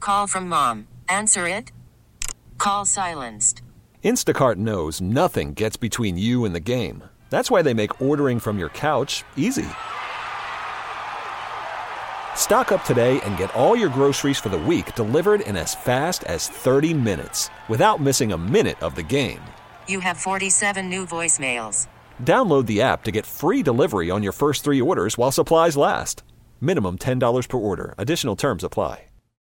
Call from mom. Answer it. Call silenced. Instacart knows nothing gets between you and the game. That's why they make ordering from your couch easy. Stock up today and get all your groceries for the week delivered in as fast as 30 minutes without missing a minute of the game. You have 47 new voicemails. Download the app to get free delivery on your first 3 orders while supplies last. Minimum $10 per order. Additional terms apply.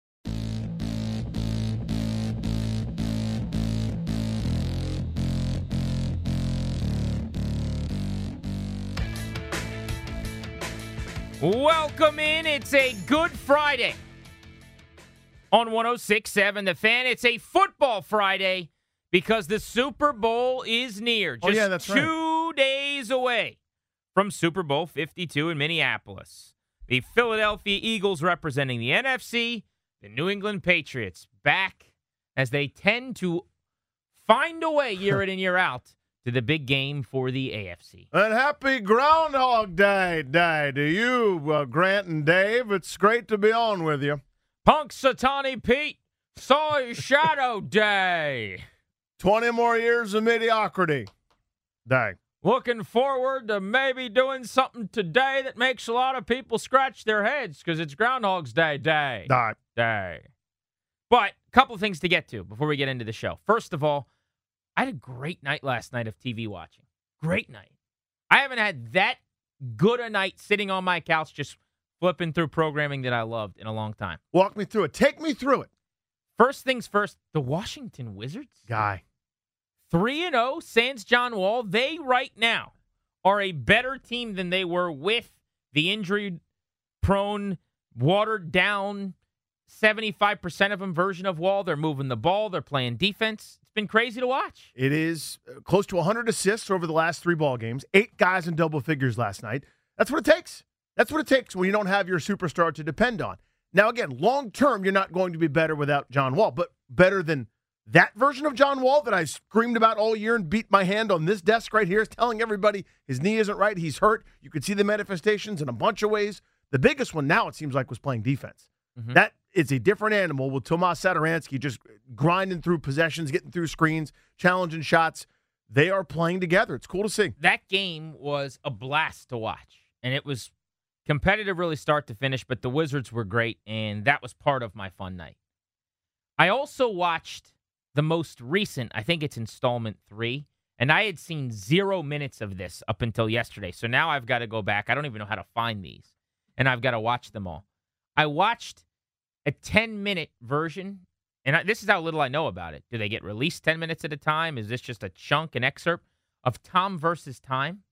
Welcome in. It's a Good Friday on 106.7 The Fan. It's a football Friday because the Super Bowl is near. Just that's 2 days away from Super Bowl 52 in Minneapolis. The Philadelphia Eagles representing the NFC, the New England Patriots back as they tend to find a way year in and year out to the big game for the AFC. And happy Groundhog Day to you, Grant and Dave. It's great to be on with you. Punxsutawney Pete saw his shadow day. 20 more years of mediocrity day. Looking forward to maybe doing something today that makes a lot of people scratch their heads because it's Groundhog's Day. Day. But a couple of things to get to before we get into the show. First of all, I had a great night last night of TV watching. Great night. I haven't had that good a night sitting on my couch just flipping through programming that I loved in a long time. Walk me through it. Take me through it. First things first, the Washington Wizards. Guy. 3-0, sans John Wall. They right now are a better team than they were with the injury-prone, watered-down, 75% of them version of Wall. They're moving the ball. They're playing defense. It's been crazy to watch. It is close to 100 assists over the last 3 ball games. 8 guys in double figures last night. That's what it takes. That's what it takes when you don't have your superstar to depend on. Now, again, long-term, you're not going to be better without John Wall, but better than that version of John Wall that I screamed about all year and beat my hand on this desk right here is telling everybody his knee isn't right, he's hurt. You could see the manifestations in a bunch of ways. The biggest one now, it seems like, was playing defense. Mm-hmm. That is a different animal with Tomas Satoransky just grinding through possessions, getting through screens, challenging shots. They are playing together. It's cool to see. That game was a blast to watch, and it was competitive really start to finish, but the Wizards were great, and that was part of my fun night. I also watched the most recent, I think it's installment 3, and I had seen 0 minutes of this up until yesterday, so now I've got to go back. I don't even know how to find these, and I've got to watch them all. I watched a 10-minute version, and this is how little I know about it. Do they get released 10 minutes at a time? Is this just a chunk, an excerpt of Tom versus Time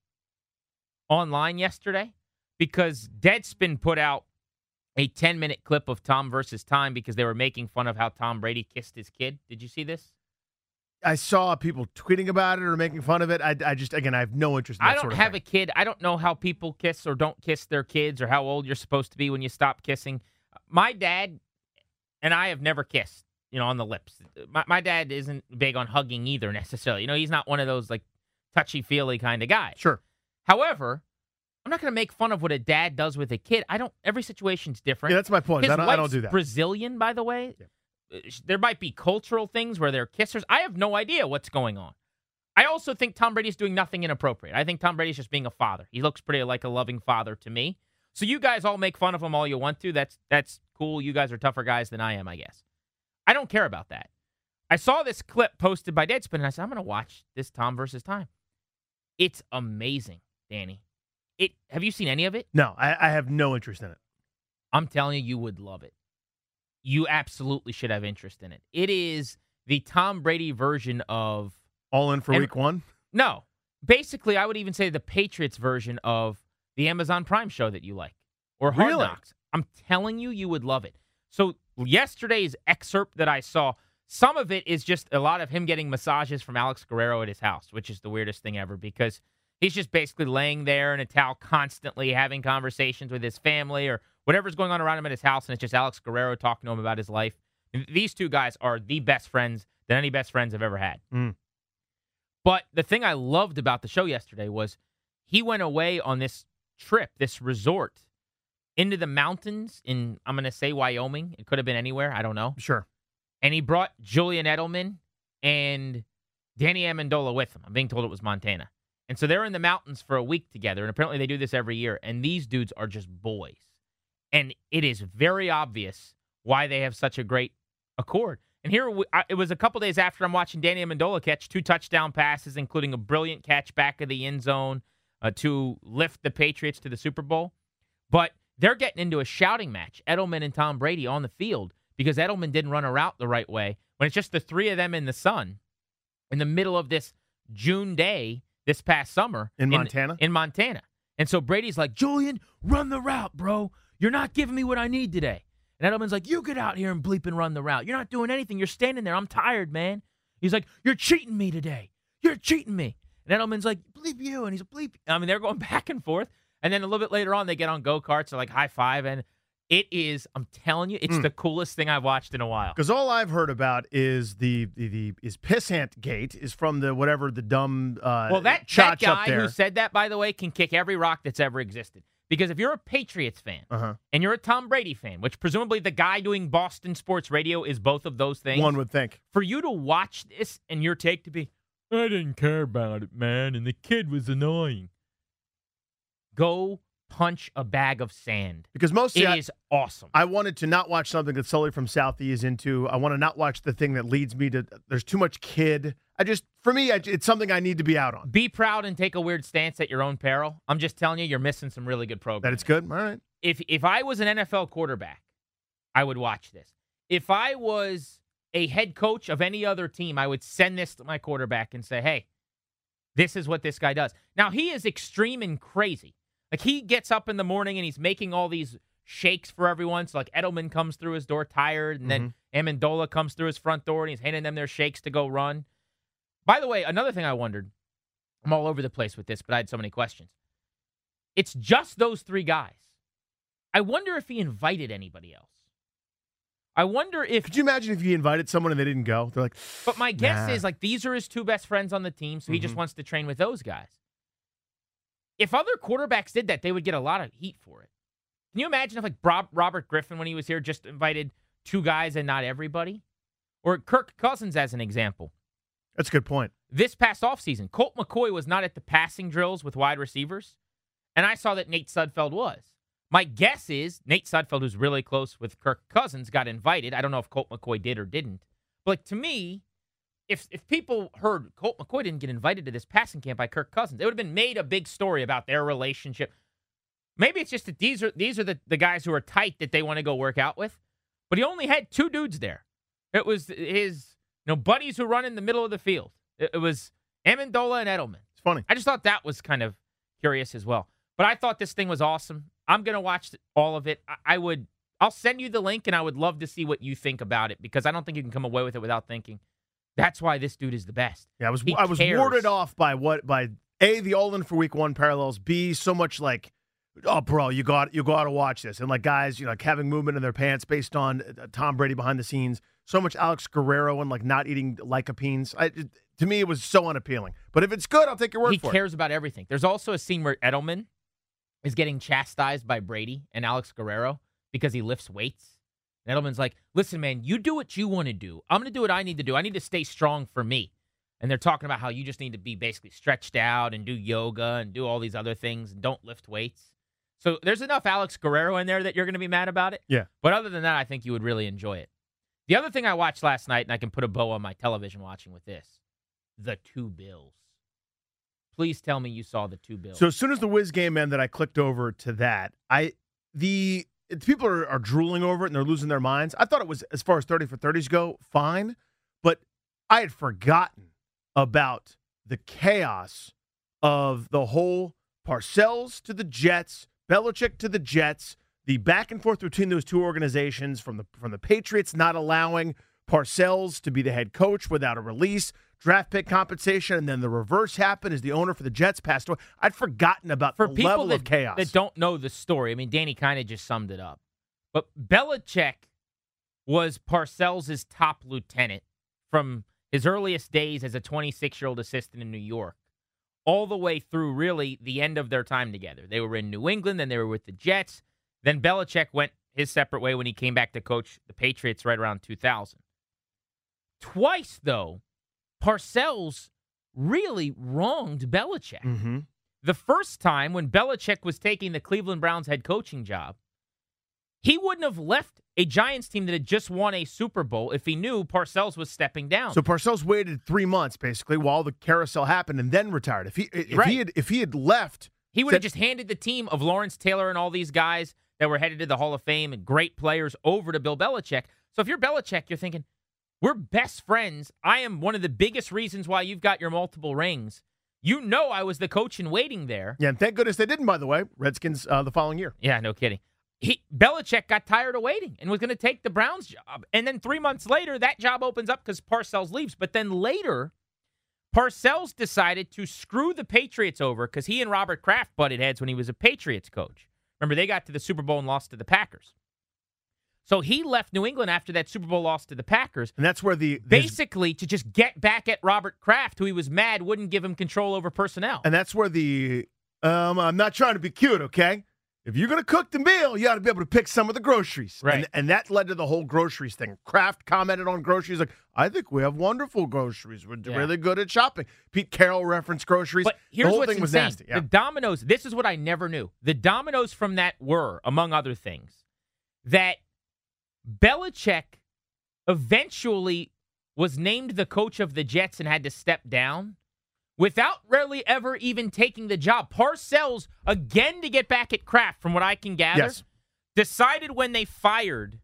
online yesterday? Because Deadspin put out a 10-minute clip of Tom versus Time because they were making fun of how Tom Brady kissed his kid. Did you see this? I saw people tweeting about it or making fun of it. I just, again, I have no interest in that I don't have a kid. I don't know how people kiss or don't kiss their kids or how old you're supposed to be when you stop kissing. My dad and I have never kissed, on the lips. My dad isn't big on hugging either necessarily. He's not one of those like touchy-feely kind of guys. Sure. However, I'm not going to make fun of what a dad does with a kid. Every situation's different. Yeah, that's my point. I don't do that. Brazilian, by the way. Yeah. There might be cultural things where they're kissers. I have no idea what's going on. I also think Tom Brady's doing nothing inappropriate. I think Tom Brady's just being a father. He looks pretty like a loving father to me. So you guys all make fun of him all you want to. That's cool. You guys are tougher guys than I am, I guess. I don't care about that. I saw this clip posted by Deadspin, and I said, I'm going to watch this Tom versus Time. It's amazing, Danny. Have you seen any of it? No, I have no interest in it. I'm telling you would love it. You absolutely should have interest in it. It is the Tom Brady version of... All in for week 1? No. Basically, I would even say the Patriots version of the Amazon Prime show that you like. Or Hard Knocks. I'm telling you, you would love it. So yesterday's excerpt that I saw, some of it is just a lot of him getting massages from Alex Guerrero at his house, which is the weirdest thing ever because he's just basically laying there in a towel constantly having conversations with his family or whatever's going on around him at his house, and it's just Alex Guerrero talking to him about his life. And these two guys are the best friends that any best friends have ever had. Mm. But the thing I loved about the show yesterday was he went away on this trip, this resort into the mountains in, I'm going to say Wyoming. It could have been anywhere. I don't know. Sure. And he brought Julian Edelman and Danny Amendola with him. I'm being told it was Montana. And so they're in the mountains for a week together, and apparently they do this every year, and these dudes are just boys. And it is very obvious why they have such a great accord. And here, it was a couple days after I'm watching Danny Amendola catch 2 touchdown passes, including a brilliant catch back of the end zone to lift the Patriots to the Super Bowl. But they're getting into a shouting match, Edelman and Tom Brady on the field, because Edelman didn't run a route the right way. When it's just the three of them in the sun in the middle of this June day this past summer. In Montana? In Montana. And so Brady's like, Julian, run the route, bro. You're not giving me what I need today. And Edelman's like, you get out here and bleep and run the route. You're not doing anything. You're standing there. I'm tired, man. He's like, you're cheating me today. You're cheating me. And Edelman's like, bleep you. And he's like, bleep. I mean, they're going back and forth. And then a little bit later on, they get on go-karts. They're like high five. And it is, I'm telling you, it's the coolest thing I've watched in a while. Because all I've heard about is the Pissant Gate is from the whatever the dumb well, that guy who said that, by the way, can kick every rock that's ever existed. Because if you're a Patriots fan and you're a Tom Brady fan, which presumably the guy doing Boston sports radio is both of those things. One would think. For you to watch this and your take to be, I didn't care about it, man, and the kid was annoying. Go punch a bag of sand. Because mostly it is awesome. I wanted to not watch something that Sully from Southie is into. I want to not watch the thing that leads me to, there's too much kid. For me, it's something I need to be out on. Be proud and take a weird stance at your own peril. I'm just telling you, you're missing some really good programming. That it's good? All right. If I was an NFL quarterback, I would watch this. If I was a head coach of any other team, I would send this to my quarterback and say, hey, this is what this guy does. Now, he is extreme and crazy. Like, he gets up in the morning and he's making all these shakes for everyone. So, like, Edelman comes through his door tired, and then Amendola comes through his front door and he's handing them their shakes to go run. By the way, another thing I wondered, I'm all over the place with this, but I had so many questions. It's just those three guys. I wonder if he invited anybody else. I wonder if... Could you imagine if he invited someone and they didn't go? They're like, but my guess is, like, these are his two best friends on the team, so he just wants to train with those guys. If other quarterbacks did that, they would get a lot of heat for it. Can you imagine if, like, Robert Griffin, when he was here, just invited two guys and not everybody? Or Kirk Cousins, as an example. That's a good point. This past offseason, Colt McCoy was not at the passing drills with wide receivers, and I saw that Nate Sudfeld was. My guess is Nate Sudfeld, who's really close with Kirk Cousins, got invited. I don't know if Colt McCoy did or didn't. But, like, to me, if people heard Colt McCoy didn't get invited to this passing camp by Kirk Cousins, it would have been made a big story about their relationship. Maybe it's just that these are the guys who are tight that they want to go work out with. But he only had two dudes there. It was his buddies who run in the middle of the field. It was Amendola and Edelman. It's funny. I just thought that was kind of curious as well. But I thought this thing was awesome. I'm going to watch all of it. I'll send you the link, and I would love to see what you think about it, because I don't think you can come away with it without thinking, that's why this dude is the best. Yeah, I was warded off by A, the All In for Week 1 parallels, B, so much like, oh, bro, you got to watch this. And, like, guys, like, having movement in their pants based on Tom Brady behind the scenes. So much Alex Guerrero and, like, not eating lycopenes. To me, it was so unappealing. But if it's good, I'll take your word for it. He cares about everything. There's also a scene where Edelman is getting chastised by Brady and Alex Guerrero because he lifts weights. And Edelman's like, listen, man, you do what you want to do. I'm going to do what I need to do. I need to stay strong for me. And they're talking about how you just need to be basically stretched out and do yoga and do all these other things and don't lift weights. So there's enough Alex Guerrero in there that you're going to be mad about it. Yeah. But other than that, I think you would really enjoy it. The other thing I watched last night, and I can put a bow on my television watching with this, the Two Bills. Please tell me you saw the Two Bills. So as soon as the Wiz game ended, I clicked over to that. People are drooling over it and they're losing their minds. I thought it was, as far as 30 for 30s go, fine. But I had forgotten about the chaos of the whole Parcells to the Jets, Belichick to the Jets, the back and forth between those two organizations, from the Patriots not allowing Parcells to be the head coach without a release, draft pick compensation, and then the reverse happened as the owner for the Jets passed away. I'd forgotten about the level of chaos. For people that don't know the story, I mean, Danny kind of just summed it up. But Belichick was Parcells' top lieutenant from his earliest days as a 26-year-old assistant in New York, all the way through really the end of their time together. They were in New England, then they were with the Jets. Then Belichick went his separate way when he came back to coach the Patriots right around 2000. Twice, though, Parcells really wronged Belichick. Mm-hmm. The first time when Belichick was taking the Cleveland Browns head coaching job, he wouldn't have left a Giants team that had just won a Super Bowl if he knew Parcells was stepping down. So Parcells waited 3 months basically while the carousel happened and then retired. If he had left, he would have just handed the team of Lawrence Taylor and all these guys that were headed to the Hall of Fame and great players over to Bill Belichick. So if you're Belichick, you're thinking, we're best friends. I am one of the biggest reasons why you've got your multiple rings. You know I was the coach in waiting there. Yeah, and thank goodness they didn't, by the way. Redskins the following year. Yeah, no kidding. Belichick got tired of waiting and was going to take the Browns job. And then 3 months later, that job opens up because Parcells leaves. But then later, Parcells decided to screw the Patriots over because he and Robert Kraft butted heads when he was a Patriots coach. Remember, they got to the Super Bowl and lost to the Packers. So he left New England after that Super Bowl loss to the Packers. And that's where basically to just get back at Robert Kraft, who he was mad wouldn't give him control over personnel. And that's where I'm not trying to be cute, okay? If you're going to cook the meal, you got to be able to pick some of the groceries. Right. And that led to the whole groceries thing. Kraft commented on groceries like, I think we have wonderful groceries. We're really good at shopping. Pete Carroll referenced groceries. But here's the whole what's thing was insane. nasty. Yeah. The dominoes, this is what I never knew. The dominoes from that were, among other things, that Belichick eventually was named the coach of the Jets and had to step down without really ever even taking the job. Parcells, again to get back at Kraft, from what I can gather, decided when they fired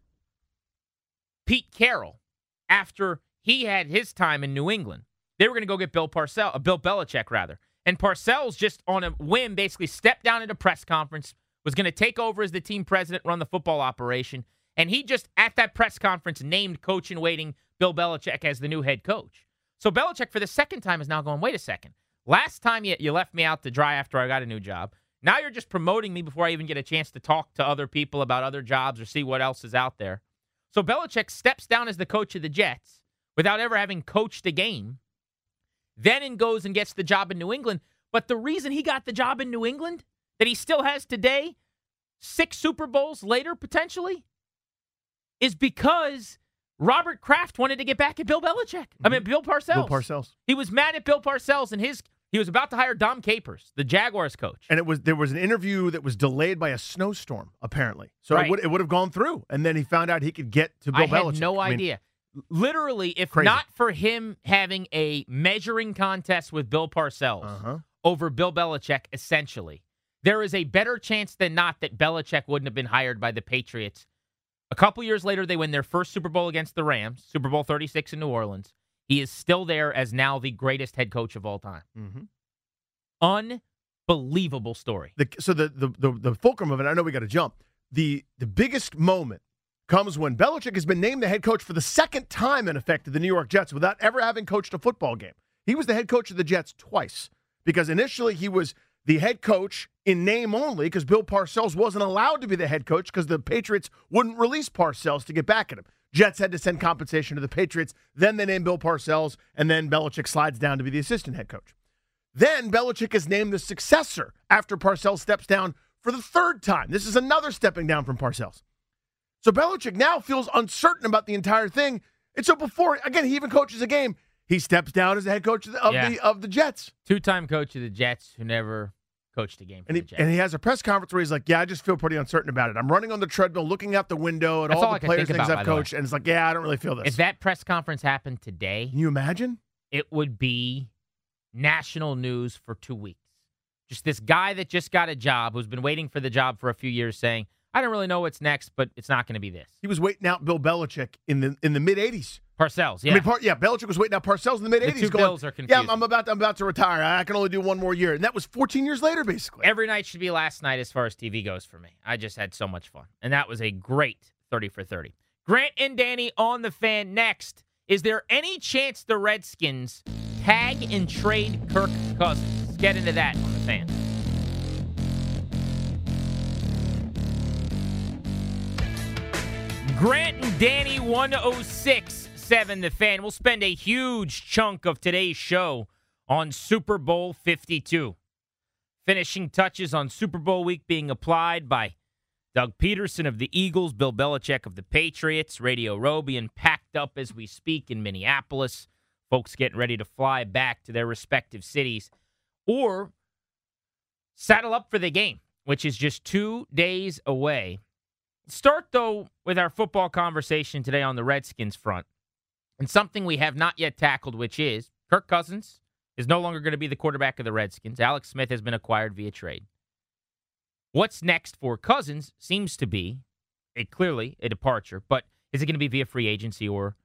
Pete Carroll after he had his time in New England, they were going to go get Bill Belichick, rather. And Parcells, just on a whim, basically stepped down at a press conference, was going to take over as the team president, run the football operation, and he just, at that press conference, named coach in waiting Bill Belichick as the new head coach. So Belichick, for the second time, is now going, wait a second. Last time you left me out to dry after I got a new job. Now you're just promoting me before I even get a chance to talk to other people about other jobs or see what else is out there. So Belichick steps down as the coach of the Jets without ever having coached a game, then goes and gets the job in New England. But the reason he got the job in New England that he still has today, 6 Super Bowls later potentially, is because Robert Kraft wanted to get back at Bill Belichick. I mean, Bill Parcells. Bill Parcells. He was mad at Bill Parcells, and he was about to hire Dom Capers, the Jaguars coach. And there was an interview that was delayed by a snowstorm, apparently. So Right. it would have gone through. And then he found out he could get to Bill Belichick. I had no idea. Literally, if crazy. not for him having a measuring contest with Bill Parcells over Bill Belichick, essentially, there is a better chance than not that Belichick wouldn't have been hired by the Patriots. A couple years later, they win their first Super Bowl against the Rams, Super Bowl 36 in New Orleans. He is still there as now the greatest head coach of all time. Unbelievable story. So the fulcrum of it, I know we got to jump. The biggest moment comes when Belichick has been named the head coach for the second time, in effect, of the New York Jets without ever having coached a football game. He was the head coach of the Jets twice because initially he was the head coach in name only because Bill Parcells wasn't allowed to be the head coach because the Patriots wouldn't release Parcells to get back at him. Jets had to send compensation to the Patriots. Then they named Bill Parcells, and then Belichick slides down to be the assistant head coach. Then Belichick is named the successor after Parcells steps down for the third time. This is another stepping down from Parcells. So Belichick now feels uncertain about the entire thing. And so before, again, he even coaches a game, he steps down as the head coach of the Jets. 2-time coach of the Jets who never coached a game for the Jets. And he has a press conference where he's like, I just feel pretty uncertain about it. I'm running on the treadmill, looking out the window at all the players things I've coached, and it's like, I don't really feel this. If that press conference happened today, can you imagine? It would be national news for 2 weeks. Just this guy that just got a job, who's been waiting for the job for a few years, saying, I don't really know what's next, but it's not going to be this. He was waiting out Bill Belichick in the mid-'80s. Parcells, yeah. Belichick was waiting out Parcells in the mid-'80s. The two Bills are confusing. Yeah, I'm about to retire. I can only do one more year. And that was 14 years later, basically. Every night should be last night as far as TV goes for me. I just had so much fun. And that was a great 30 for 30. Grant and Danny on the Fan next. Is there any chance the Redskins tag and trade Kirk Cousins? Let's get into that on the Fan. Grant and Danny 106.7 The Fan. We'll spend a huge chunk of today's show on Super Bowl 52. Finishing touches on Super Bowl week being applied by Doug Peterson of the Eagles, Bill Belichick of the Patriots, Radio Row being packed up as we speak in Minneapolis. Folks getting ready to fly back to their respective cities or saddle up for the game, which is just 2 days away. Start, though, with our football conversation today on the Redskins front. And something we have not yet tackled, which is Kirk Cousins is no longer going to be the quarterback of the Redskins. Alex Smith has been acquired via trade. What's next for Cousins seems to be clearly a departure, but is it going to be via free agency, or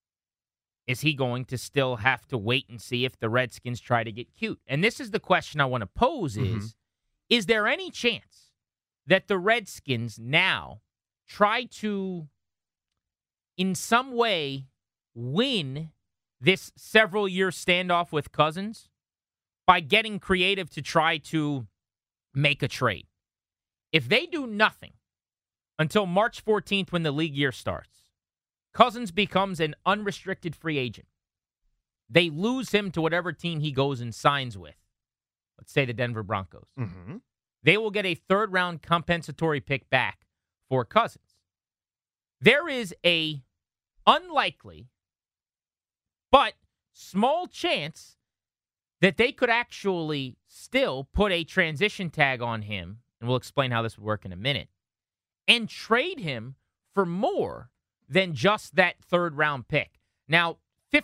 is he going to still have to wait and see if the Redskins try to get cute? And this is the question I want to pose is there any chance that the Redskins now try to, in some way, win this several-year standoff with Cousins by getting creative to try to make a trade? If they do nothing until March 14th when the league year starts, Cousins becomes an unrestricted free agent. They lose him to whatever team he goes and signs with. Let's say the Denver Broncos. They will get a third-round compensatory pick back for Cousins. There is a unlikely but small chance that they could actually still put a transition tag on him, and we'll explain how this would work in a minute, and trade him for more than just that third-round pick. Now,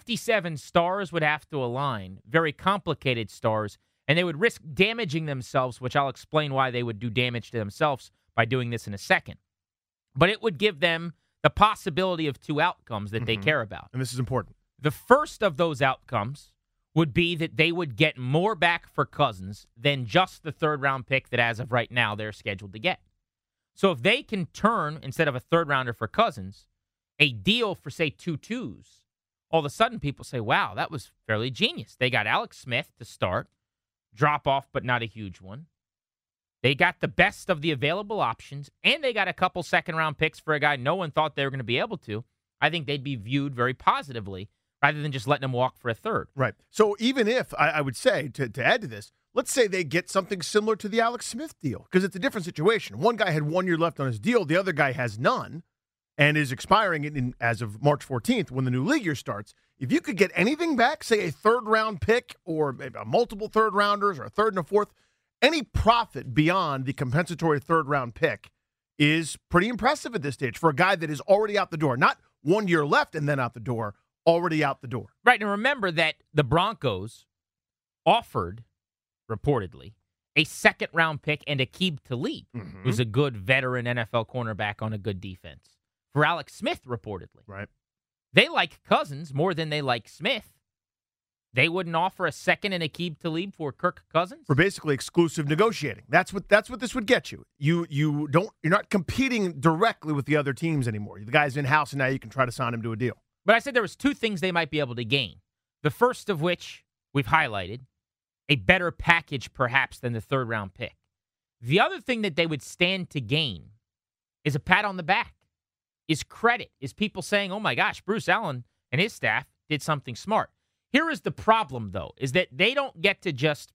57 stars would have to align, very complicated stars, and they would risk damaging themselves, which I'll explain why they would do damage to themselves by doing this in a second. But it would give them the possibility of two outcomes that they care about. And this is important. The first of those outcomes would be that they would get more back for Cousins than just the third-round pick that, as of right now, they're scheduled to get. So if they can turn, instead of a third-rounder for Cousins, a deal for, say, 2 twos, all of a sudden people say, wow, that was fairly genius. They got Alex Smith to start, drop off but not a huge one. They got the best of the available options, and they got a couple second-round picks for a guy no one thought they were going to be able to. I think they'd be viewed very positively rather than just letting him walk for a third. Right. So even if, I would say, to add to this, let's say they get something similar to the Alex Smith deal, because it's a different situation. One guy had 1 year left on his deal. The other guy has none and is expiring as of March 14th when the new league year starts. If you could get anything back, say a third-round pick or maybe multiple third-rounders or a third and a fourth, any profit beyond the compensatory third-round pick is pretty impressive at this stage for a guy that is already out the door. Not 1 year left and then out the door, already out the door. Right, and remember that the Broncos offered, reportedly, a second-round pick and Aqib Talib, who's a good veteran NFL cornerback on a good defense, for Alex Smith, reportedly. Right. They like Cousins more than they like Smith. They wouldn't offer a second and Aqib Talib for Kirk Cousins? For basically exclusive negotiating. That's what this would get you. You're not competing directly with the other teams anymore. The guy's in-house, and now you can try to sign him to a deal. But I said there was 2 things they might be able to gain. The first of which we've highlighted, a better package perhaps than the third-round pick. The other thing that they would stand to gain is a pat on the back, is credit, is people saying, oh my gosh, Bruce Allen and his staff did something smart. Here is the problem, though, is that they don't get to just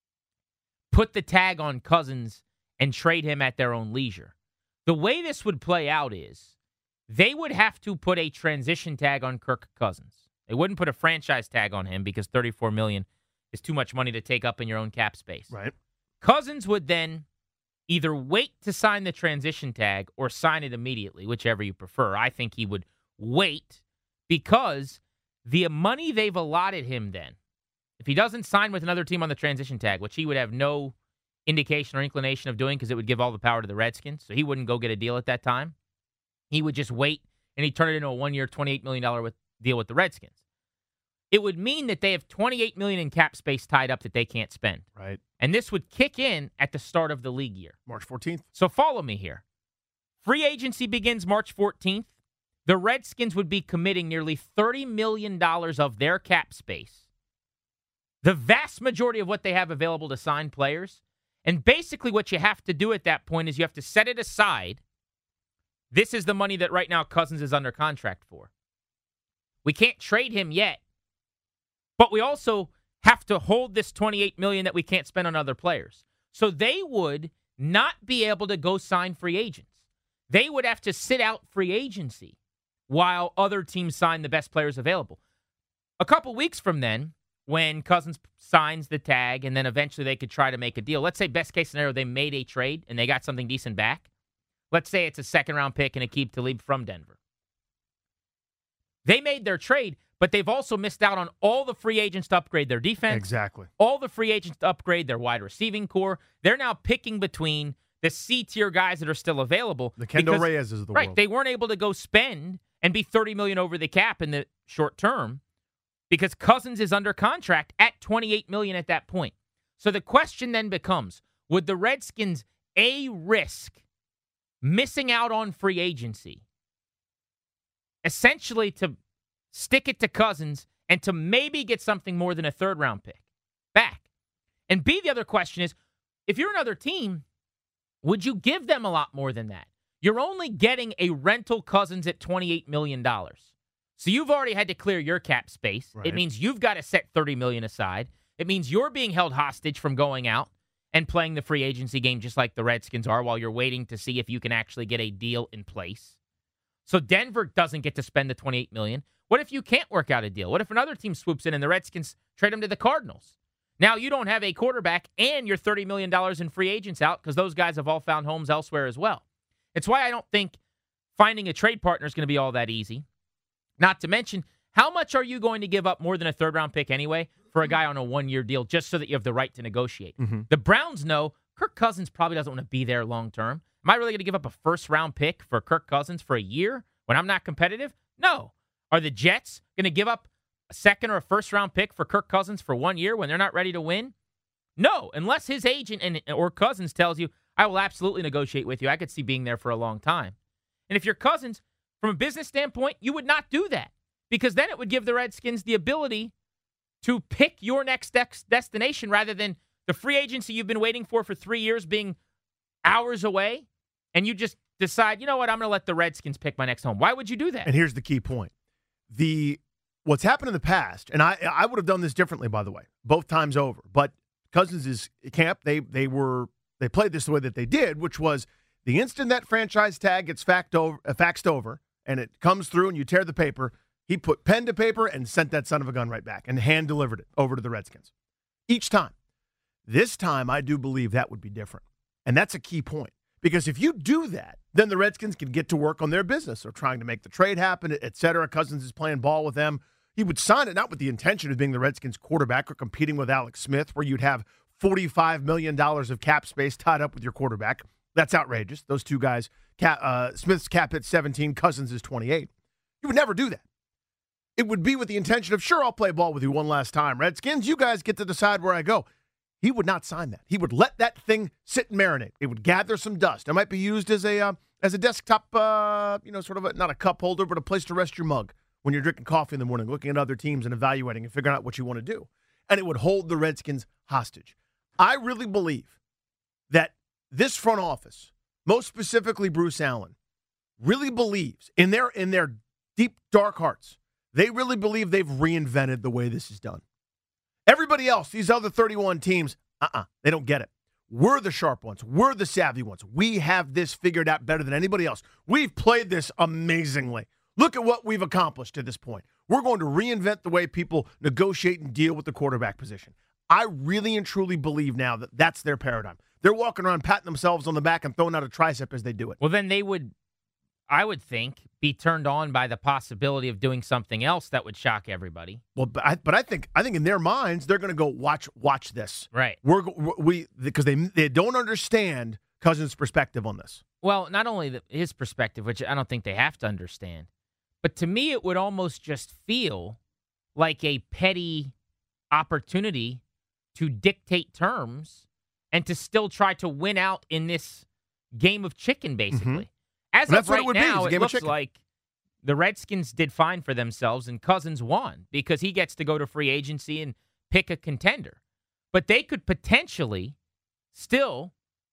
put the tag on Cousins and trade him at their own leisure. The way this would play out is they would have to put a transition tag on Kirk Cousins. They wouldn't put a franchise tag on him because $34 million is too much money to take up in your own cap space. Right. Cousins would then either wait to sign the transition tag or sign it immediately, whichever you prefer. I think he would wait because the money they've allotted him then, if he doesn't sign with another team on the transition tag, which he would have no indication or inclination of doing because it would give all the power to the Redskins, so he wouldn't go get a deal at that time. He would just wait, and he'd turn it into a 1 year, $28 million deal with the Redskins. It would mean that they have $28 million in cap space tied up that they can't spend. Right. And this would kick in at the start of the league year. March 14th. So follow me here. Free agency begins March 14th. The Redskins would be committing nearly $30 million of their cap space, the vast majority of what they have available to sign players. And basically what you have to do at that point is you have to set it aside. This is the money that right now Cousins is under contract for. We can't trade him yet, but we also have to hold this $28 million that we can't spend on other players. So they would not be able to go sign free agents. they would have to sit out free agency while other teams sign the best players available. A couple weeks from then, when Cousins signs the tag and then eventually they could try to make a deal, let's say best case scenario, they made a trade and they got something decent back. Let's say it's a second-round pick and Aqib Talib from Denver. They made their trade, but they've also missed out on all the free agents to upgrade their defense. Exactly. All the free agents to upgrade their wide receiving core. They're now picking between the C-tier guys that are still available. The Kendall Reyes is the right, world. they weren't able to go spend and be $30 million over the cap in the short term because Cousins is under contract at $28 million at that point. So the question then becomes, would the Redskins risk missing out on free agency, essentially to stick it to Cousins and to maybe get something more than a third-round pick back? And B, the other question is, if you're another team, would you give them a lot more than that? You're only getting a rental Cousins at $28 million. So you've already had to clear your cap space. Right. It means you've got to set $30 million aside. It means you're being held hostage from going out and playing the free agency game just like the Redskins are while you're waiting to see if you can actually get a deal in place. So Denver doesn't get to spend the $28 million. What if you can't work out a deal? What if another team swoops in and the Redskins trade him to the Cardinals? Now you don't have a quarterback and you're $30 million in free agents out because those guys have all found homes elsewhere as well. It's why I don't think finding a trade partner is going to be all that easy. Not to mention, how much are you going to give up more than a third-round pick anyway for a guy on a one-year deal just so that you have the right to negotiate? Mm-hmm. The Browns know Kirk Cousins probably doesn't want to be there long-term. Am I really going to give up a first-round pick for Kirk Cousins for a year when I'm not competitive? No. Are the Jets going to give up a second or a first-round pick for Kirk Cousins for 1 year when they're not ready to win? No, unless his agent or Cousins tells you, I will absolutely negotiate with you. I could see being there for a long time. And if you're Cousins, from a business standpoint, you would not do that because then it would give the Redskins the ability to pick your next destination rather than the free agency you've been waiting for 3 years being hours away, and you just decide, you know what, I'm going to let the Redskins pick my next home. Why would you do that? And here's the key point. What's happened in the past, and I would have done this differently, by the way, both times over, but Cousins' camp, they played this the way that they did, which was the instant that franchise tag gets faxed over and it comes through and you tear the paper, he put pen to paper and sent that son of a gun right back and hand-delivered it over to the Redskins. Each time. This time, I do believe that would be different. And that's a key point. Because if you do that, then the Redskins can get to work on their business or trying to make the trade happen, et cetera. Cousins is playing ball with them. He would sign it not with the intention of being the Redskins quarterback or competing with Alex Smith, where you'd have $45 million of cap space tied up with your quarterback. That's outrageous. Those two guys, Smith's cap hit 17, Cousins is 28. You would never do that. It would be with the intention of, sure, I'll play ball with you one last time. Redskins, you guys get to decide where I go. He would not sign that. He would let that thing sit and marinate. It would gather some dust. It might be used as a desktop, sort of not a cup holder, but a place to rest your mug when you're drinking coffee in the morning, looking at other teams and evaluating and figuring out what you want to do. And it would hold the Redskins hostage. I really believe that this front office, most specifically Bruce Allen, really believes in their deep, dark hearts, they really believe they've reinvented the way this is done. Everybody else, these other 31 teams, they don't get it. We're the sharp ones. We're the savvy ones. We have this figured out better than anybody else. We've played this amazingly. Look at what we've accomplished to this point. We're going to reinvent the way people negotiate and deal with the quarterback position. I really and truly believe now that that's their paradigm. They're walking around patting themselves on the back and throwing out a tricep as they do it. Well, then they would, I would think, be turned on by the possibility of doing something else that would shock everybody. Well, but I think in their minds they're going to go watch this. Right. Because they don't understand Cousins' perspective on this. Well, not only his perspective, which I don't think they have to understand, but to me it would almost just feel like a petty opportunity to dictate terms and to still try to win out in this game of chicken, basically. Mm-hmm. As of right now, it looks like the Redskins did fine for themselves and Cousins won because he gets to go to free agency and pick a contender. But they could potentially still,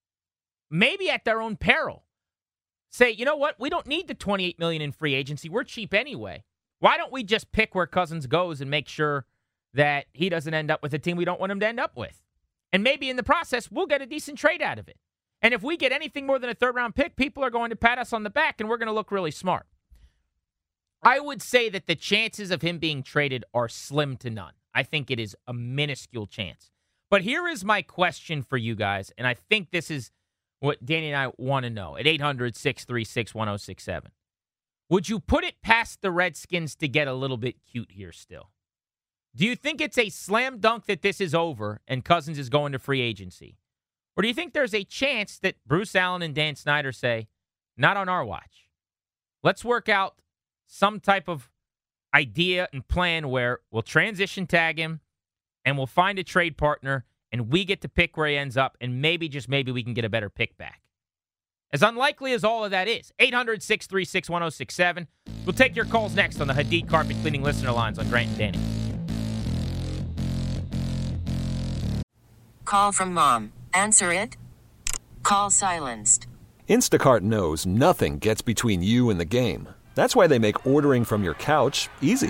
maybe at their own peril, say, you know what? We don't need the $28 million in free agency. We're cheap anyway. Why don't we just pick where Cousins goes and make sure that he doesn't end up with a team we don't want him to end up with? And maybe in the process, we'll get a decent trade out of it. And if we get anything more than a third-round pick, people are going to pat us on the back, and we're going to look really smart. I would say that the chances of him being traded are slim to none. I think it is a minuscule chance. But here is my question for you guys, and I think this is what Danny and I want to know at 800-636-1067. Would you put it past the Redskins to get a little bit cute here still? Do you think it's a slam dunk that this is over and Cousins is going to free agency? Or do you think there's a chance that Bruce Allen and Dan Snyder say, not on our watch? Let's work out some type of idea and plan where we'll transition tag him and we'll find a trade partner and we get to pick where he ends up and maybe, just maybe, we can get a better pick back. As unlikely as all of that is, 800-636-1067. We'll take your calls next on the Hadid Carpet Cleaning Listener Lines on Grant and Danny. Call from mom. Answer it. Call silenced. Instacart knows nothing gets between you and the game. That's why they make ordering from your couch easy.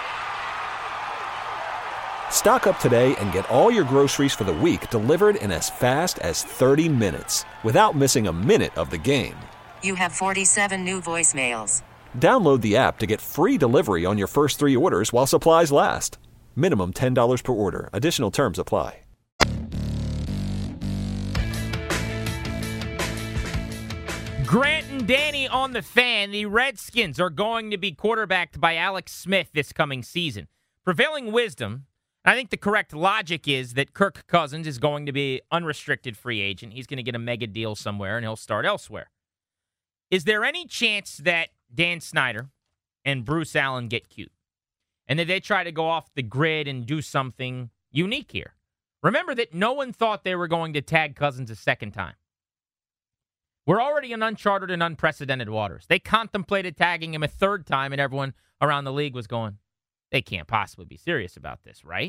Stock up today and get all your groceries for the week delivered in as fast as 30 minutes without missing a minute of the game. You have 47 new voicemails. Download the app to get free delivery on your first 3 orders while supplies last. Minimum $10 per order. Additional terms apply. Grant and Danny on the Fan. The Redskins are going to be quarterbacked by Alex Smith this coming season. Prevailing wisdom, I think the correct logic is that Kirk Cousins is going to be unrestricted free agent. He's going to get a mega deal somewhere, and he'll start elsewhere. Is there any chance that Dan Snyder and Bruce Allen get cute and that they try to go off the grid and do something unique here? Remember that no one thought they were going to tag Cousins a second time. We're already in uncharted and unprecedented waters. They contemplated tagging him a third time, and everyone around the league was going, they can't possibly be serious about this, right?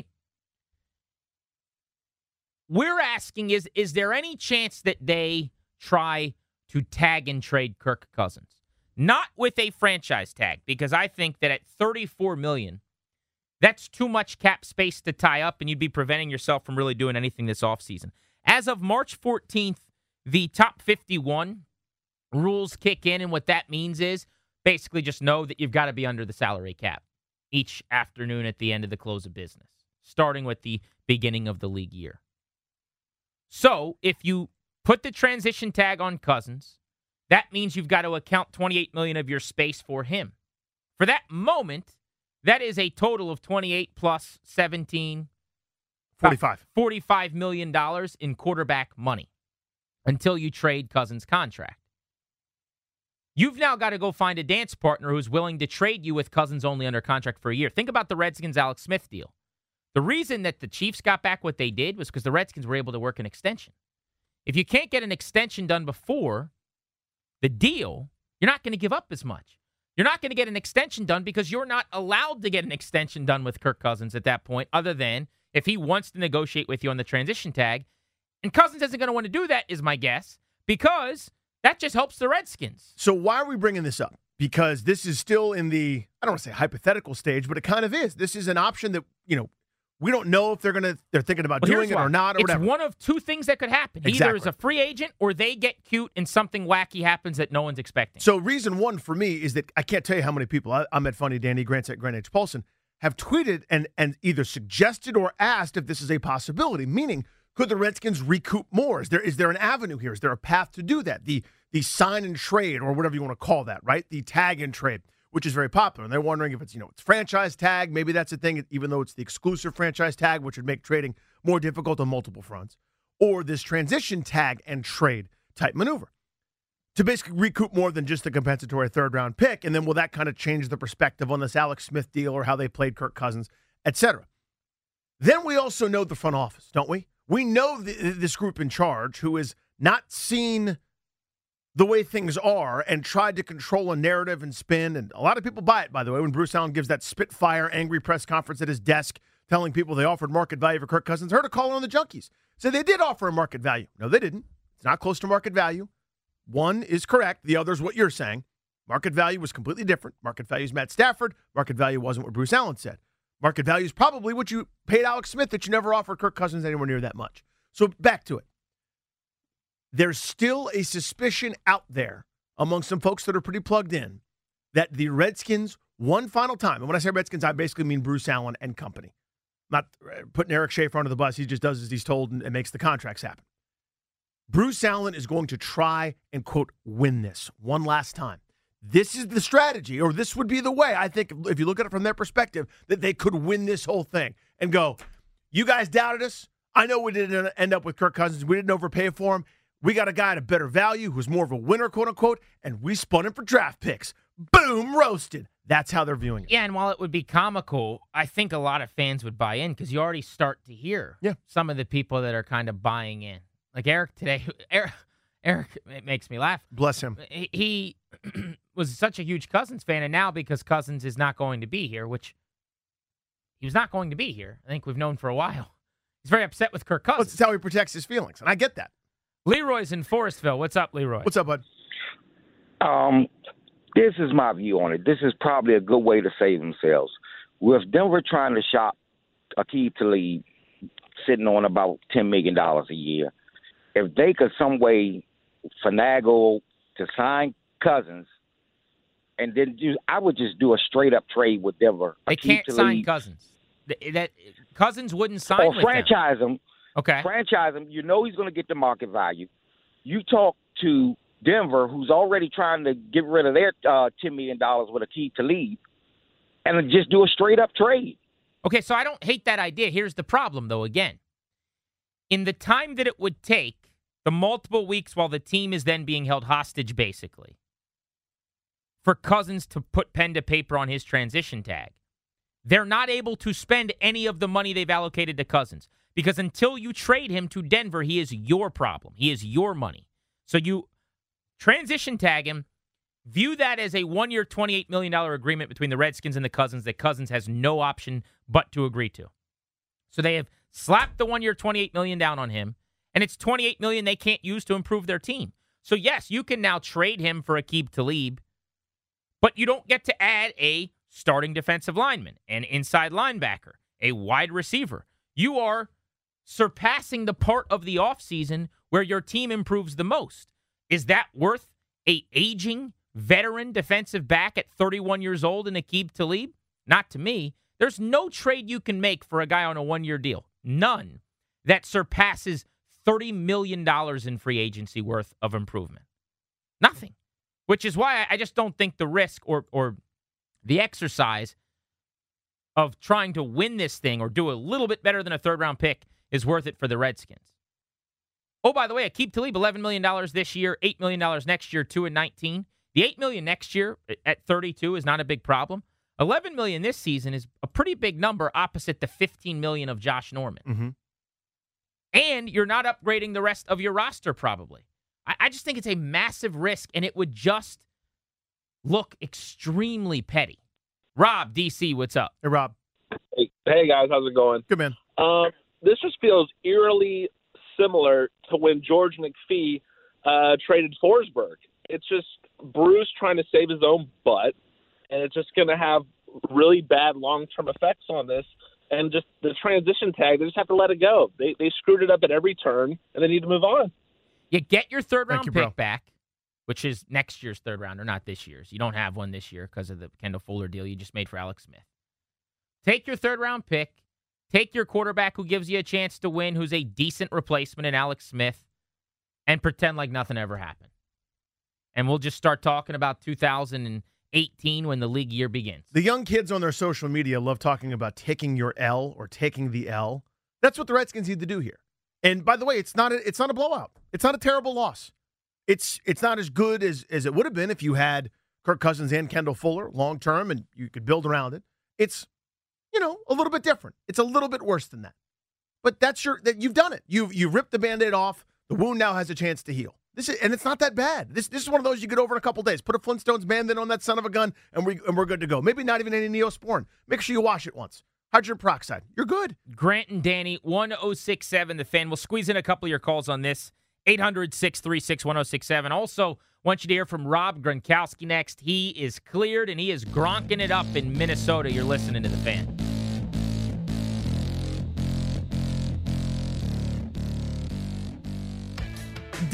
We're asking, is there any chance that they try to tag and trade Kirk Cousins? Not with a franchise tag, because I think that at $34 million, that's too much cap space to tie up, and you'd be preventing yourself from really doing anything this offseason. As of March 14th, the top 51 rules kick in, and what that means is basically just know that you've got to be under the salary cap each afternoon at the end of the close of business, starting with the beginning of the league year. So if you put the transition tag on Cousins, that means you've got to account $28 million of your space for him. For that moment, that is a total of 28 plus 17, $45 million in quarterback money until you trade Cousins' contract. You've now got to go find a dance partner who's willing to trade you with Cousins only under contract for a year. Think about the Redskins' Alex Smith deal. The reason that the Chiefs got back what they did was because the Redskins were able to work an extension. If you can't get an extension done before the deal, you're not going to give up as much. You're not going to get an extension done because you're not allowed to get an extension done with Kirk Cousins at that point, other than if he wants to negotiate with you on the transition tag. And Cousins isn't going to want to do that, is my guess, because that just helps the Redskins. So why are we bringing this up? Because this is still in the, I don't want to say hypothetical stage, but it kind of is. This is an option that, we don't know if they're thinking about doing it or not or whatever. It's one of two things that could happen. Exactly. Either as a free agent or they get cute and something wacky happens that no one's expecting. So reason one for me is that I can't tell you how many people, I'm at Funny Danny, Grant's at Grant H. Paulson, have tweeted and either suggested or asked if this is a possibility, meaning could the Redskins recoup more? Is there an avenue here? Is there a path to do that? The sign and trade, or whatever you want to call that, right? The tag and trade, which is very popular. And they're wondering if it's, it's franchise tag. Maybe that's a thing, even though it's the exclusive franchise tag, which would make trading more difficult on multiple fronts. Or this transition tag and trade type maneuver to basically recoup more than just the compensatory third-round pick. And then will that kind of change the perspective on this Alex Smith deal or how they played Kirk Cousins, et cetera? Then we also know the front office, don't we? We know this group in charge who has not seen the way things are and tried to control a narrative and spin. And a lot of people buy it, by the way, when Bruce Allen gives that spitfire, angry press conference at his desk telling people they offered market value for Kirk Cousins. Heard a call on the Junkies. So they did offer a market value. No, they didn't. It's not close to market value. One is correct. The other is what you're saying. Market value was completely different. Market value is Matt Stafford. Market value wasn't what Bruce Allen said. Market value is probably what you paid Alex Smith that you never offered Kirk Cousins anywhere near that much. So back to it. there's still a suspicion out there among some folks that are pretty plugged in that the Redskins, one final time, and when I say Redskins, I basically mean Bruce Allen and company. I'm not putting Eric Schaefer under the bus. He just does as he's told and makes the contracts happen. Bruce Allen is going to try and, quote, win this one last time. This is the strategy, or this would be the way, I think, if you look at it from their perspective, that they could win this whole thing and go, you guys doubted us. I know we didn't end up with Kirk Cousins. We didn't overpay for him. We got a guy at a better value who's more of a winner, quote unquote, and we spun him for draft picks. Boom, roasted. That's how they're viewing it. Yeah, and while it would be comical, I think a lot of fans would buy in because you already start to hear some of the people that are kind of buying in. Like Eric today. Eric, it makes me laugh. Bless him. He was such a huge Cousins fan, and now because Cousins is not going to be here, which he was not going to be here, I think we've known for a while. He's very upset with Kirk Cousins. That's how he protects his feelings, and I get that. Leroy's in Forestville. What's up, Leroy? What's up, bud? This is my view on it. This is probably a good way to save themselves. With Denver trying to shop Aqib Talib, sitting on about $10 million a year, if they could some way finagle to sign Cousins, and then I would just do a straight-up trade with Denver. They can't sign Cousins. That Cousins wouldn't sign or with franchise them. him. Okay. Franchise him. You know he's going to get the market value. You talk to Denver, who's already trying to get rid of their $10 million with Aqib Talib, and then just do a straight-up trade. Okay, so I don't hate that idea. Here's the problem, though, again. In the time that it would take, the multiple weeks while the team is then being held hostage, basically, for Cousins to put pen to paper on his transition tag, they're not able to spend any of the money they've allocated to Cousins. Because until you trade him to Denver, he is your problem. He is your money. So you transition tag him, view that as a 1-year, $28 million agreement between the Redskins and the Cousins that Cousins has no option but to agree to. So they have slapped the 1-year, $28 million down on him, and it's $28 million they can't use to improve their team. So yes, you can now trade him for Aqib Talib, but you don't get to add a starting defensive lineman, an inside linebacker, a wide receiver. You are surpassing the part of the offseason where your team improves the most. Is that worth a aging veteran defensive back at 31 years old in Aqib Talib? Not to me. There's no trade you can make for a guy on a 1-year deal. None that surpasses $30 million in free agency worth of improvement. Nothing. Which is why I just don't think the risk or the exercise of trying to win this thing or do a little bit better than a third-round pick is worth it for the Redskins. Oh, by the way, Aqib Talib, $11 million this year, $8 million next year, 2 and 19. The $8 million next year at 32 is not a big problem. $11 million this season is a pretty big number opposite the $15 million of Josh Norman. Mm-hmm. And you're not upgrading the rest of your roster, probably. I just think it's a massive risk, and it would just look extremely petty. Rob, DC, what's up? Hey, Rob. Hey guys, how's it going? Good, man. This just feels eerily similar to when George McPhee traded Forsberg. It's just Bruce trying to save his own butt, and it's just going to have really bad long-term effects on this. And just the transition tag, they just have to let it go. They screwed it up at every turn, and they need to move on. You get your third-round pick bro. back, which is next year's third rounder, not this year's. You don't have one this year because of the Kendall Fuller deal you just made for Alex Smith. Take your third-round pick. Take your quarterback who gives you a chance to win, who's a decent replacement in Alex Smith, and pretend like nothing ever happened. And we'll just start talking about 2018 when the league year begins. The young kids on their social media love talking about taking your L or taking the L. That's what the Redskins need to do here. And by the way, it's not a blowout. It's not a terrible loss. It's not as good as it would have been if you had Kirk Cousins and Kendall Fuller long term and you could build around it. It's, a little bit different. It's a little bit worse than that. But that you've done it. You've ripped the Band-Aid off. The wound now has a chance to heal. And it's not that bad. This is one of those you get over in a couple days. Put a Flintstones Band-Aid on that son of a gun, and we're good to go. Maybe not even any Neosporin. Make sure you wash it once. Hydrogen peroxide. You're good. Grant and Danny, 1067 The Fan. We'll squeeze in a couple of your calls on this. 800-636-1067. Also, want you to hear from Rob Gronkowski next. He is cleared, and he is gronking it up in Minnesota. You're listening to The Fan.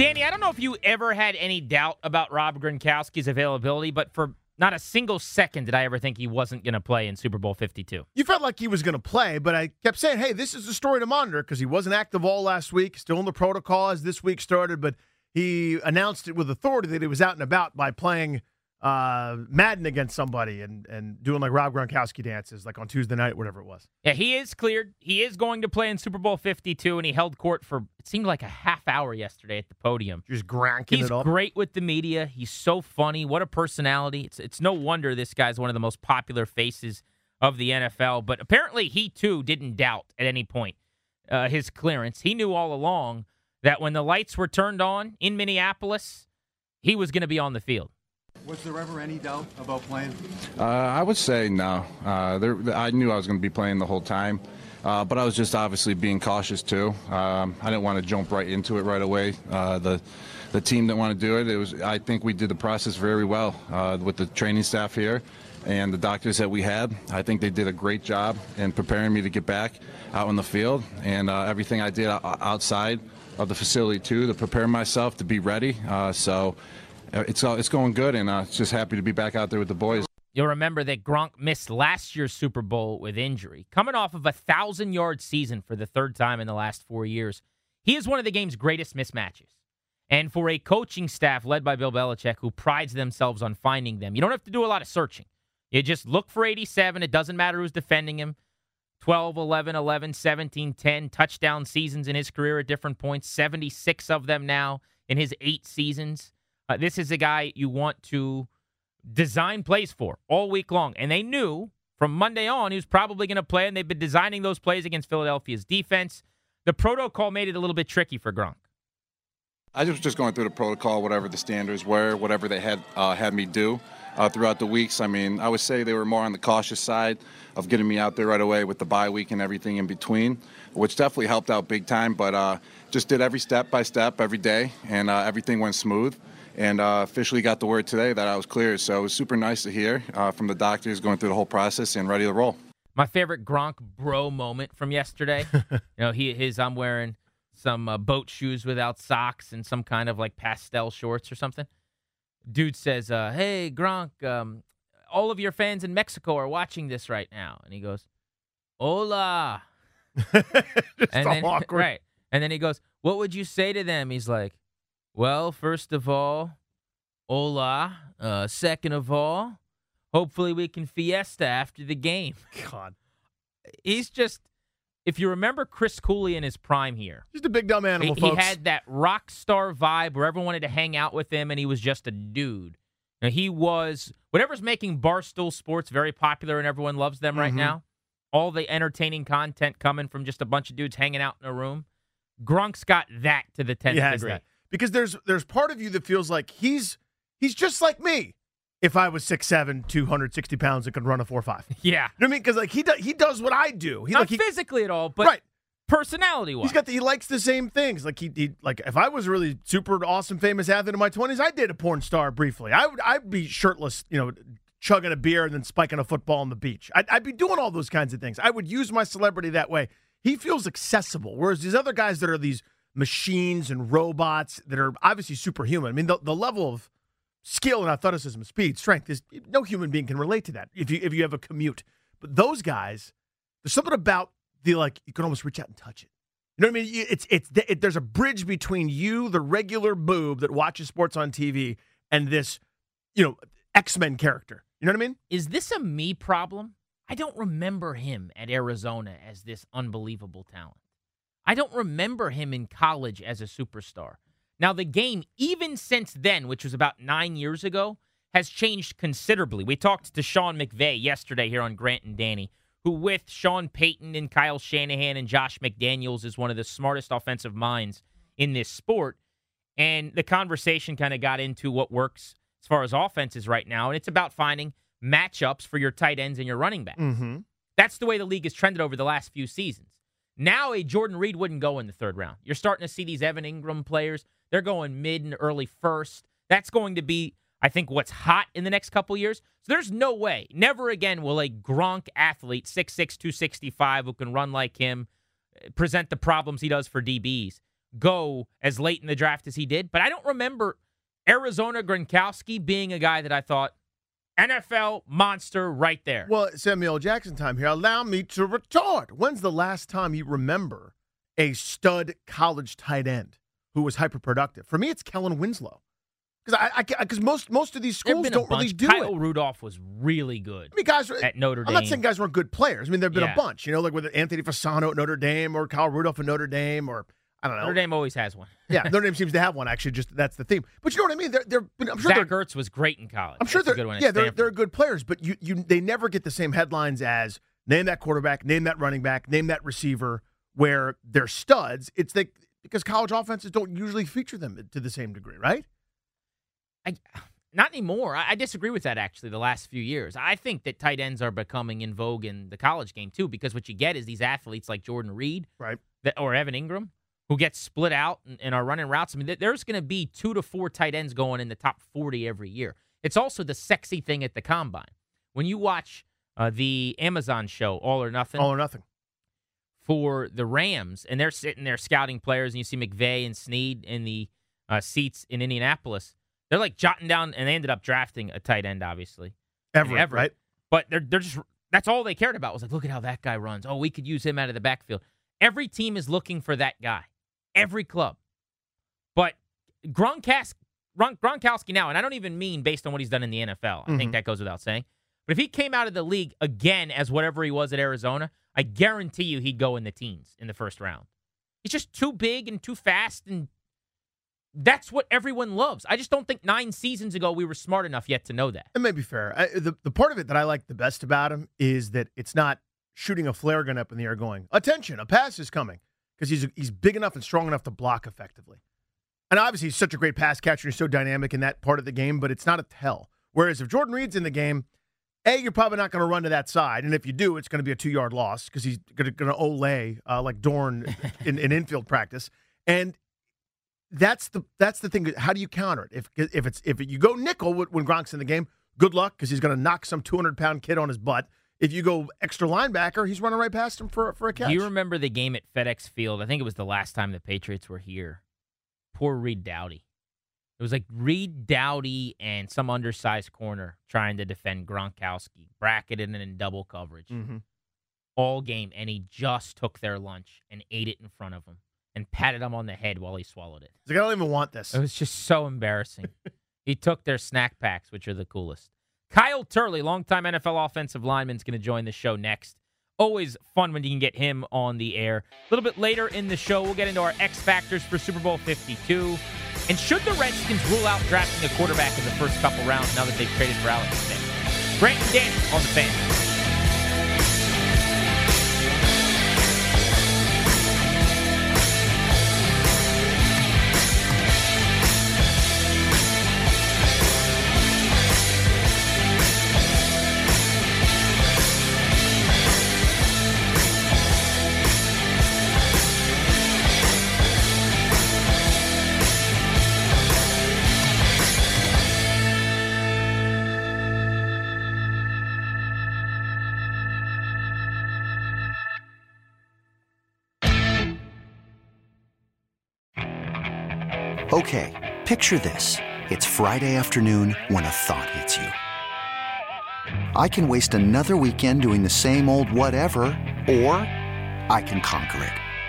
Danny, I don't know if you ever had any doubt about Rob Gronkowski's availability, but for not a single second did I ever think he wasn't going to play in Super Bowl 52. You felt like he was going to play, but I kept saying, hey, this is the story to monitor because he wasn't active all last week, still in the protocol as this week started, but he announced it with authority that he was out and about by playing Madden against somebody and doing like Rob Gronkowski dances like on Tuesday night, whatever it was. Yeah, he is cleared. He is going to play in Super Bowl 52, and he held court for, it seemed like a half hour yesterday at the podium. Just granking He's it up. great with the media. He's so funny. What a personality. It's no wonder this guy's one of the most popular faces of the NFL, but apparently he, too, didn't doubt at any point his clearance. He knew all along that when the lights were turned on in Minneapolis, he was going to be on the field. Was there ever any doubt about playing? I would say no. I knew I was going to be playing the whole time, but I was just obviously being cautious too. I didn't want to jump right into it right away. The team didn't want to do it. I think we did the process very well with the training staff here and the doctors that we had. I think they did a great job in preparing me to get back out on the field, and everything I did outside of the facility too to prepare myself to be ready. So it's going good, and just happy to be back out there with the boys. You'll remember that Gronk missed last year's Super Bowl with injury. Coming off of a 1,000-yard season for the third time in the last 4 years, he is one of the game's greatest mismatches. And for a coaching staff led by Bill Belichick who prides themselves on finding them, you don't have to do a lot of searching. You just look for 87. It doesn't matter who's defending him. 12, 11, 11, 17, 10 touchdown seasons in his career at different points, 76 of them now in his 8 seasons. This is a guy you want to design plays for all week long. And they knew from Monday on he was probably going to play, and they've been designing those plays against Philadelphia's defense. The protocol made it a little bit tricky for Gronk. I was just going through the protocol, whatever the standards were, whatever they had me do throughout the weeks. I mean, I would say they were more on the cautious side of getting me out there right away with the bye week and everything in between, which definitely helped out big time. But just did every step by step every day, and everything went smooth. And officially got the word today that I was cleared. So it was super nice to hear from the doctors going through the whole process and ready to roll. My favorite Gronk bro moment from yesterday, I'm wearing some boat shoes without socks and some kind of like pastel shorts or something. Dude says, hey, Gronk, all of your fans in Mexico are watching this right now. And he goes, hola. And then, awkward. Right. And then he goes, what would you say to them? He's like, well, first of all, hola. Second of all, hopefully we can fiesta after the game. God. He's just, if you remember Chris Cooley in his prime here. Just a big dumb animal, He folks. had that rock star vibe where everyone wanted to hang out with him, and he was just a dude. Now, he was, whatever's making Barstool Sports very popular and everyone loves them right now, all the entertaining content coming from just a bunch of dudes hanging out in a room, Gronk's got that to the 10th degree. That. Because there's part of you that feels like he's just like me. If I was 6'7", 260 pounds and could run a 4.5. Yeah. You know what I mean? Because like he does what I do. Not physically at all, but right. Personality-wise. He likes the same things. Like he like if I was a really super awesome famous athlete in my 20s, I'd date a porn star briefly. I'd be shirtless, chugging a beer and then spiking a football on the beach. I'd be doing all those kinds of things. I would use my celebrity that way. He feels accessible, whereas these other guys that are these machines and robots that are obviously superhuman. I mean, the level of skill and athleticism, speed, strength is no human being can relate to that if you have a commute. But those guys, there's something about you can almost reach out and touch it. You know what I mean? There's a bridge between you, the regular boob that watches sports on TV, and this, X-Men character. You know what I mean? Is this a me problem? I don't remember him at Arizona as this unbelievable talent. I don't remember him in college as a superstar. Now, the game, even since then, which was about 9 years ago, has changed considerably. We talked to Sean McVay yesterday here on Grant and Danny, who with Sean Payton and Kyle Shanahan and Josh McDaniels is one of the smartest offensive minds in this sport. And the conversation kind of got into what works as far as offenses right now, and it's about finding matchups for your tight ends and your running backs. Mm-hmm. That's the way the league has trended over the last few seasons. Now a Jordan Reed wouldn't go in the third round. You're starting to see these Evan Ingram players. They're going mid and early first. That's going to be, I think, what's hot in the next couple years. So there's no way, never again will a Gronk athlete, 6'6", 265, who can run like him, present the problems he does for DBs. go as late in the draft as he did. But I don't remember Arizona Gronkowski being a guy that I thought, NFL monster right there. Well, Samuel Jackson time here. Allow me to retort. When's the last time you remember a stud college tight end who was hyperproductive? For me, it's Kellen Winslow. Because most of these schools don't really do Kyle it. Rudolph was really good. I mean, guys at Notre Dame. I'm not saying guys weren't good players. I mean, there've been a bunch. Like with Anthony Fasano at Notre Dame or Kyle Rudolph at Notre Dame, or I don't know. Notre Dame always has one. Yeah, Notre Dame seems to have one. Actually, just that's the theme. But you know what I mean? I'm sure Zach Ertz was great in college. I'm sure they're good one. Yeah, they're good players, but they never get the same headlines as name that quarterback, name that running back, name that receiver, where they're studs. It's because college offenses don't usually feature them to the same degree, right? Not anymore. I disagree with that, actually, the last few years. I think that tight ends are becoming in vogue in the college game, too, because what you get is these athletes like Jordan Reed right, or Evan Ingram who get split out and are running routes. I mean, there's going to be 2 to 4 tight ends going in the top 40 every year. It's also the sexy thing at the Combine. When you watch the Amazon show, All or Nothing, for the Rams, and they're sitting there scouting players, and you see McVay and Snead in the seats in Indianapolis, they're like jotting down, and they ended up drafting a tight end, obviously. Everett, right? But they're just, that's all they cared about was like, look at how that guy runs. Oh, we could use him out of the backfield. Every team is looking for that guy. Every club. But Gronkowski now, and I don't even mean based on what he's done in the NFL. I think that goes without saying. But if he came out of the league again as whatever he was at Arizona, I guarantee you he'd go in the teens in the first round. He's just too big and too fast, and that's what everyone loves. I just don't think 9 seasons ago we were smart enough yet to know that. It may be fair. The part of it that I like the best about him is that it's not shooting a flare gun up in the air going, attention, a pass is coming, because he's big enough and strong enough to block effectively. And obviously he's such a great pass catcher. He's so dynamic in that part of the game, but it's not a tell. Whereas if Jordan Reed's in the game, you're probably not going to run to that side. And if you do, it's going to be a 2-yard loss because he's going to ole like Dorn in infield practice. And that's the thing. How do you counter it? If you go nickel when Gronk's in the game, good luck because he's going to knock some 200-pound kid on his butt. If you go extra linebacker, he's running right past him for a catch. Do you remember the game at FedEx Field? I think it was the last time the Patriots were here. Poor Reed Doughty. It was like Reed Doughty and some undersized corner trying to defend Gronkowski, bracketed and in double coverage all game, and he just took their lunch and ate it in front of him and patted him on the head while he swallowed it. He's like, I don't even want this. It was just so embarrassing. He took their snack packs, which are the coolest. Kyle Turley, longtime NFL offensive lineman, is going to join the show next. Always fun when you can get him on the air. A little bit later in the show, we'll get into our X Factors for Super Bowl 52. And should the Redskins rule out drafting a quarterback in the first couple rounds now that they've traded for Alex Smith? Grant and Danny on the Fan. Okay, picture this. It's Friday afternoon when a thought hits you. I can waste another weekend doing the same old whatever, or I can conquer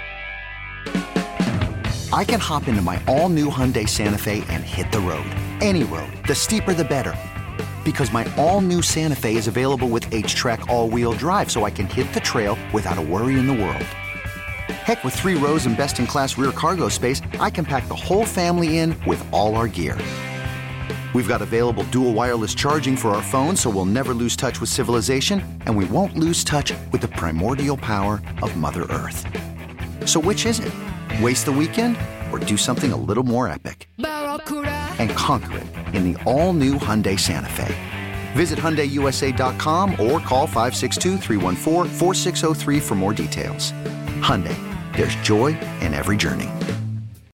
it. I can hop into my all-new Hyundai Santa Fe and hit the road. Any road. The steeper, the better. Because my all-new Santa Fe is available with H-Track all-wheel drive, so I can hit the trail without a worry in the world. Heck, with 3 rows and best-in-class rear cargo space, I can pack the whole family in with all our gear. We've got available dual wireless charging for our phones, so we'll never lose touch with civilization, and we won't lose touch with the primordial power of Mother Earth. So which is it? Waste the weekend or do something a little more epic? And conquer it in the all-new Hyundai Santa Fe. Visit HyundaiUSA.com or call 562-314-4603 for more details. Hyundai, there's joy in every journey.